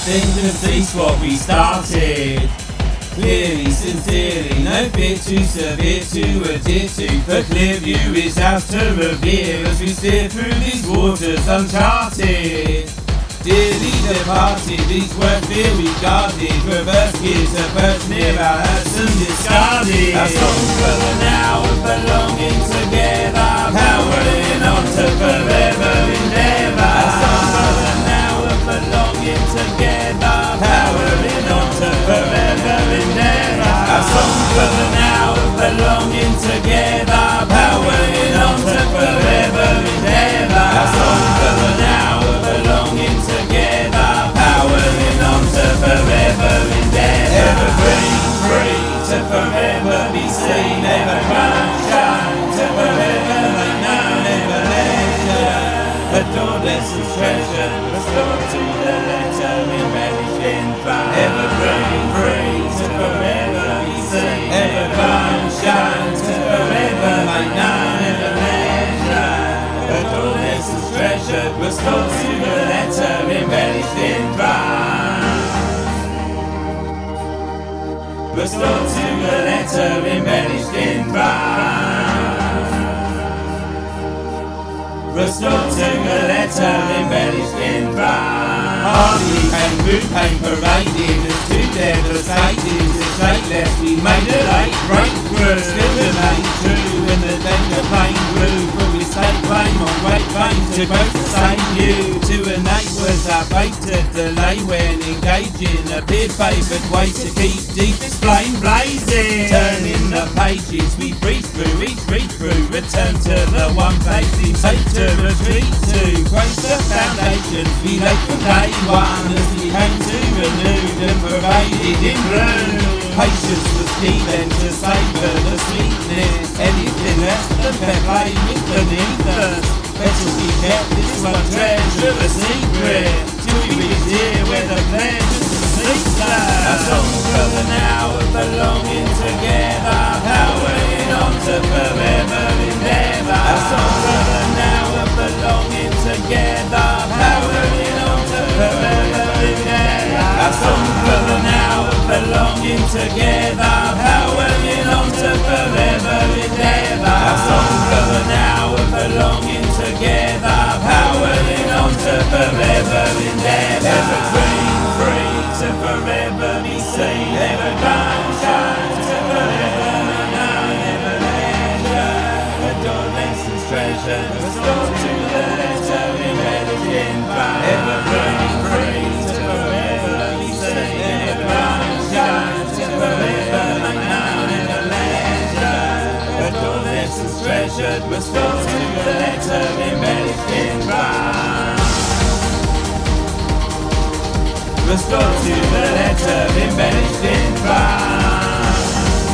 nothing to cease what we started. Clearly, sincerely, no fear too severe to adhere to. For clear view is ours to revere as we steer through these waters uncharted. Dearly departed, these words fear we guarded. Reverse gears, a perch near our hurts and discarded. Our song for the now of belonging together, powering on to forever endeavour. Our song for the now of belonging together, powering on to forever endeavour. Our song for the now of belonging together, powering on to forever endeavour. Our song for the now of belonging together, powering on to forever endeavour. Ever free to forever be seen, ever shine to forever make known, ever leisure, adored lessons treasured, restored to the letter, embellished in fire. Ever free to forever be seen, ever shine to forever make known, ever leisure, adored lessons treasured, restored to the letter, embellished in bronze. Restored to the letter, embellished in bronze. Restored to the letter, embellished in bronze. Hardly pain, good pain paraded as too devastated. The trait left we made a late breakthrough. Still remain true when the danger pain grew. For we stayed claim on great fame to both the same view. To innate was our fate to delay when engaging. Appeared favoured way to keep deepest flame blazing. Turning the pages we breathe through, each read through. Return to the one place we take to retreat to. Grace the foundations we laid from day one as we came to renewed and pervaded in bloom. Patience was key then to savour the sweetness. Anything less than fair play was beneath us. Better we kept this one treasure a secret till we reach here where the pleasures sleep us. Our song for the now of belonging together, powering on to forever endeavour. Our song for the now of belonging together, powering on to forever endeavour. Our song for the now of belonging together, powering on to forever endeavour. Our song for the now of belonging together, powering on to forever endeavour. Ever free to forever be seen, ever shine to forever known, ever leisure, adored lessons treasured, restored to the letter, embellished in fire. Ever free to forever be seen, ever shine to forever known, ever leisure, adored lessons treasured, restored to the letter, embellished in fire. Restored to the letter, embellished in bronze.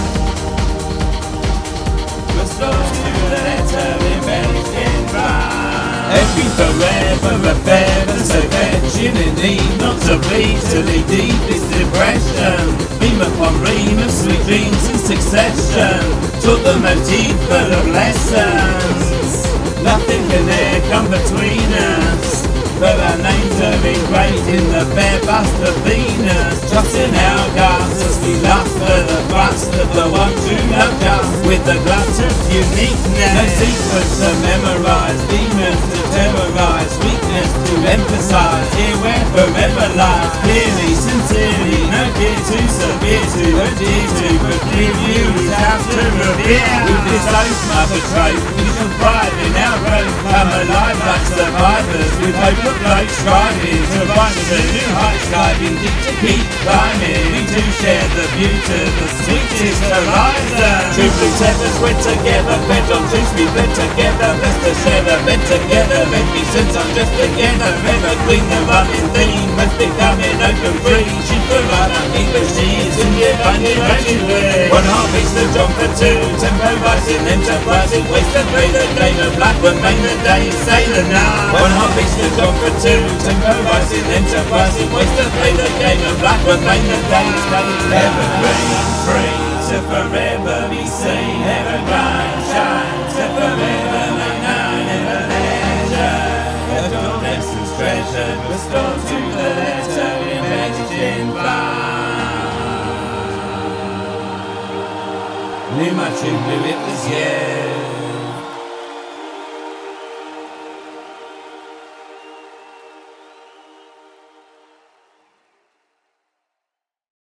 Restored to the letter, embellished in bronze. Every forever affair that's so fetching in need, not to bleed to the deepest depression. Beam upon ream of sweet dreams in succession, taught them a deep full of lessons. Nothing can ever come between us, but our names are engraved in the bare bust of Venus. Trust in our guts as we lust for the thrust of the one true love just with the glut of uniqueness. No secrets to memorise, demons to terrorise, weakness to emphasise. Here where forever lies, clearly, sincerely, no fear too severe to adhere to, but clear view is ours to revere. With this oath, mother trope, we shall thrive in our road, come alive like survivors with hope. Like striving to rise to new heights, diving deep to keep climbing. We do share the view to the sweetest horizon. Two blue tethers went together, fed on juice, we bled together. Best to share the bed together. Let me sense I'm just together. Ever clean the running theme, must becoming open free. She could run on English, she is in the abundant way. One heart beats the drum for two, tempo rising, enterprising. Waste to play the game of life, remain the day, sailor now. One heart beats the drum for two, tempo rising, enterprising. Waste to play the game of life, remain the day, sailor. Ever free to forever be seen, ever grind, shine to forever make known, ever leisure, adore lessons treasured. postal to the letter embedded in blood. Knew my true blue it was yes.